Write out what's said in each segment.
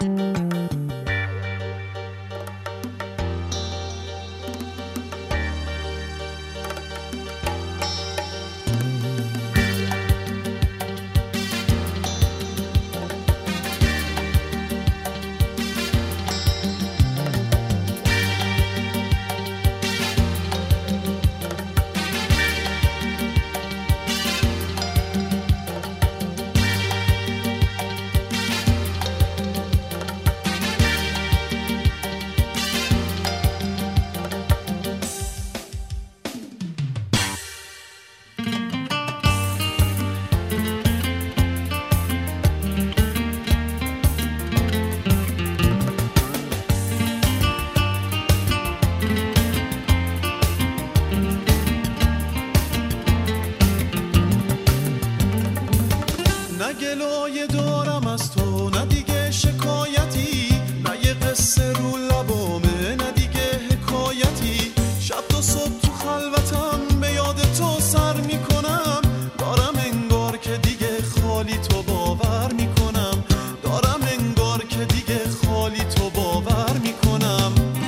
نه گلایه دارم از تو، نه دیگه شکایتی، نه یه قصه رو لبامه، نه دیگه حکایتی. شب تا صبح تو خلوتم به یاد تو سر میکنم، دارم انگار که دیگه خالی تو باور میکنم، دارم انگار که دیگه خالی تو باور میکنم.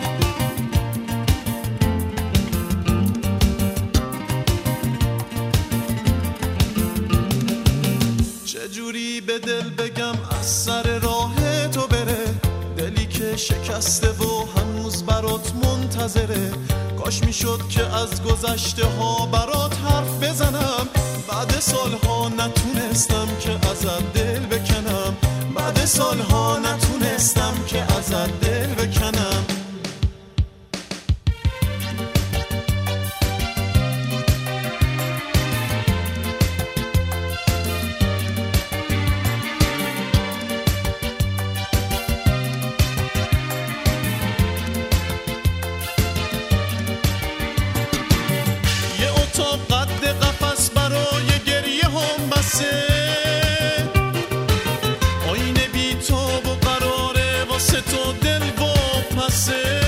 چجوری به دل بگم از سر راه تو بره، دلی که شکسته و هنوز برات منتظره. کاش میشد که از گذشته ها برات حرف بزنم، بعد سالها نتونستم که ازت دل بکنم، بعد سالها نتونستم که ازت دل بکنم. قد قفس برای گریه هم بسه، آینه بی تو و قراره واسه تو دل و پسه.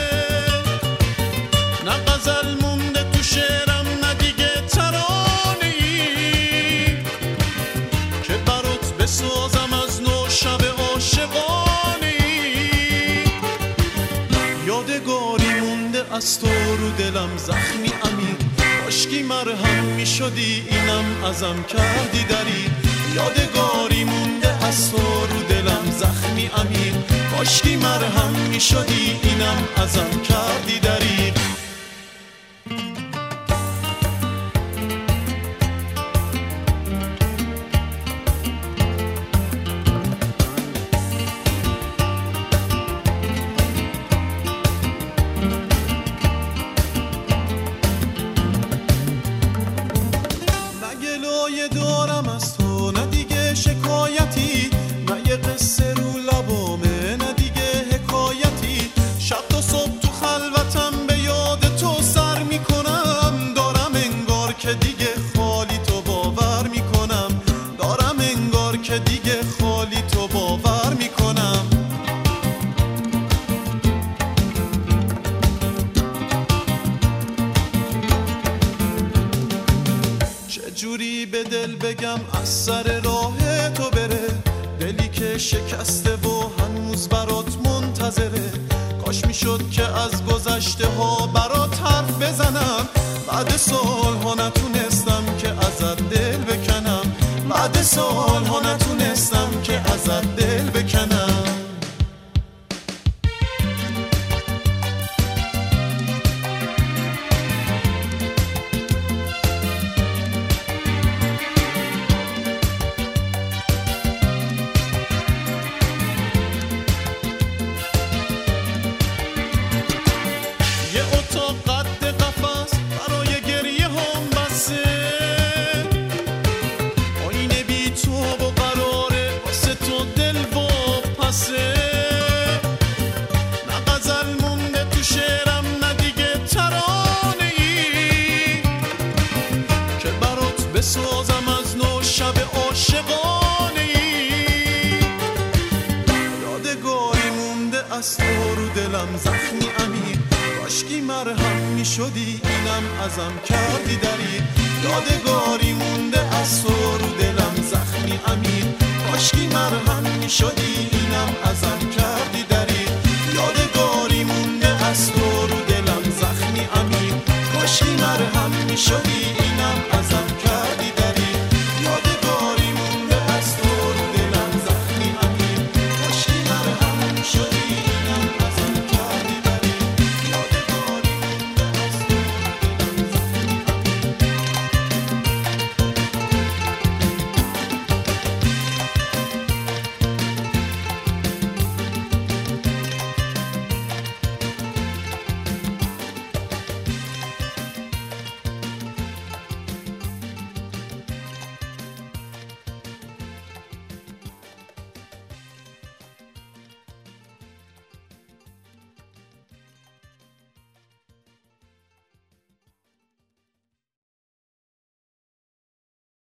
نه غزل مونده تو شعرم، نه دیگه ترانه ای که برات بسازم از نو شب عاشقانه ای. یادگاری مونده از تو رو دلم زخمی عمیق، کاشکی مرهم می شدی اینم ازم کردی دری. یادگاری مونده از تو رو دلم زخمی عمیق، کاشکی مرهم می شدی اینم ازم کردی دری. دارم از تو، نه دیگه شکایتی، نه یه قصه رو لبامه، نه دیگه حکایتی. شب تا صبح تو خلوتم به یاد تو سر میکنم، دارم انگار که دیگه خالی تو باور میکنم، دارم انگار که دیگه خالی تو باور میکنم. چجوری به دل بگم از سر راه تو بره، دلی که شکسته و هنوز برات منتظره. کاش میشد که از گذشته ها برات حرف بزنم، بعد سالها نتونستم که ازت دل بکنم، بعد سالها نتونستم که ازت دل بکنم. بسازم از نو شب عاشقانه ای. یادگاری مونده از تو رو دلم زخمی عمیق، کاشکی مرهم می شدی اینم ازم کردی دری. یادگاری مونده از تو رو دلم زخمی عمیق، کاشکی مرهم می شدی اینم ازم کردی. شدی